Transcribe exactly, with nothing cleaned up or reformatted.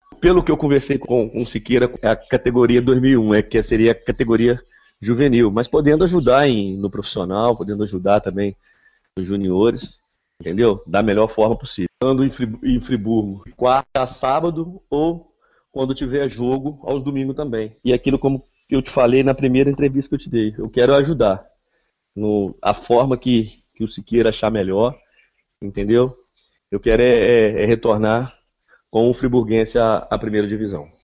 Pelo que eu conversei com, com o Siqueira, é a categoria dois mil e um, é que seria a categoria juvenil, mas podendo ajudar em, no profissional, podendo ajudar também nos juniores, entendeu? Da melhor forma possível. Ando em, Fri- em Friburgo, quarta a sábado ou quando tiver jogo, aos domingos também. E aquilo como eu te falei na primeira entrevista que eu te dei, eu quero ajudar no, a forma que, que o Siqueira achar melhor, entendeu? Eu quero é, é- é retornar com o Friburguense à, à primeira divisão.